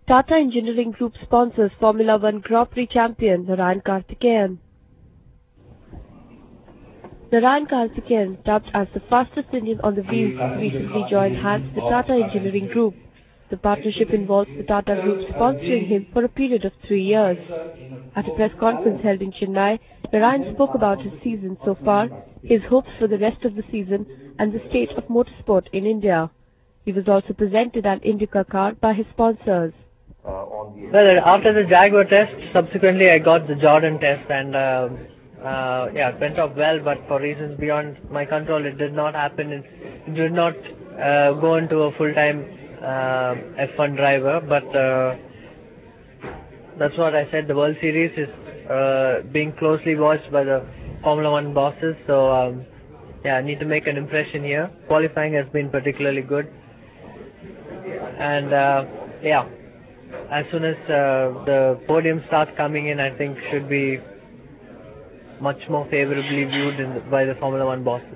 Tata Engineering Group sponsors Formula One Grand Prix champion Narayan Karthikeyan. Narayan Karthikeyan, dubbed as the fastest Indian on the wheels, recently joined hands with Tata Engineering Group. The partnership involves the Tata Group sponsoring him for a period of 3 years. At a press conference held in Chennai, Narayan spoke about his season so far, his hopes for the rest of the season, and the state of motorsport in India. He was also presented an Indica car by his sponsors. Well, after the Jaguar test, subsequently I got the Jordan test, and it went off well, but for reasons beyond my control, it did not happen. It did not go into a full-time F1 driver, but that's what I said. The World Series is being closely watched by the Formula One bosses, so I need to make an impression here. Qualifying has been particularly good, and as soon as the podium starts coming in, I think should be much more favorably viewed by the Formula One bosses.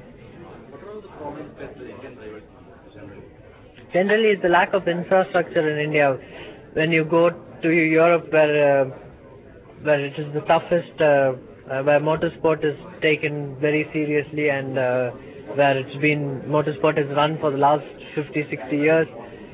Generally, it's the lack of infrastructure in India. When you go to Europe, where it is the toughest, where motorsport is taken very seriously, and where motorsport is run for the last 50, 60 years,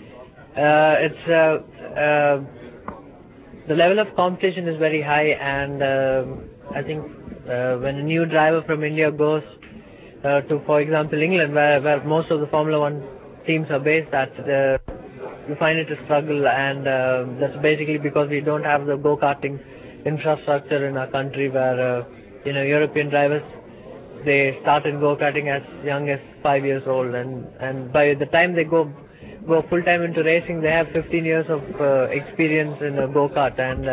the level of competition is very high, and I think when a new driver from India goes to, for example, England, where most of the Formula One teams are based at, you find it a struggle, and that's basically because we don't have the go-karting infrastructure in our country, where European drivers, they start in go-karting as young as 5 years old, and by the time they go full-time into racing, they have 15 years of experience in a go-kart, and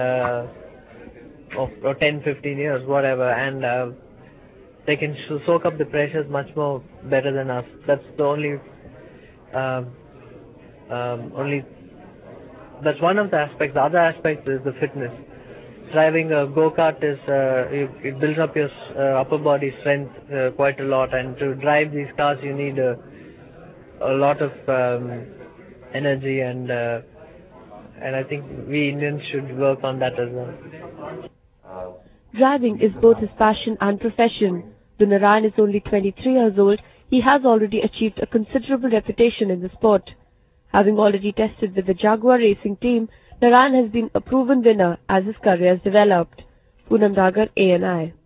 or 10, 15 years, whatever, and they can soak up the pressures much more better than us. That's the only that's one of the aspects. The other aspect is the fitness. Driving a go-kart is it builds up your upper body strength quite a lot, and to drive these cars you need a lot of energy, and I think we Indians should work on that as well. Driving is both his passion and profession. Though Narayan is only 23 years old, he has already achieved a considerable reputation in the sport. Having already tested with the Jaguar racing team, Narayan has been a proven winner as his career has developed. Poonam Dagar, ANI.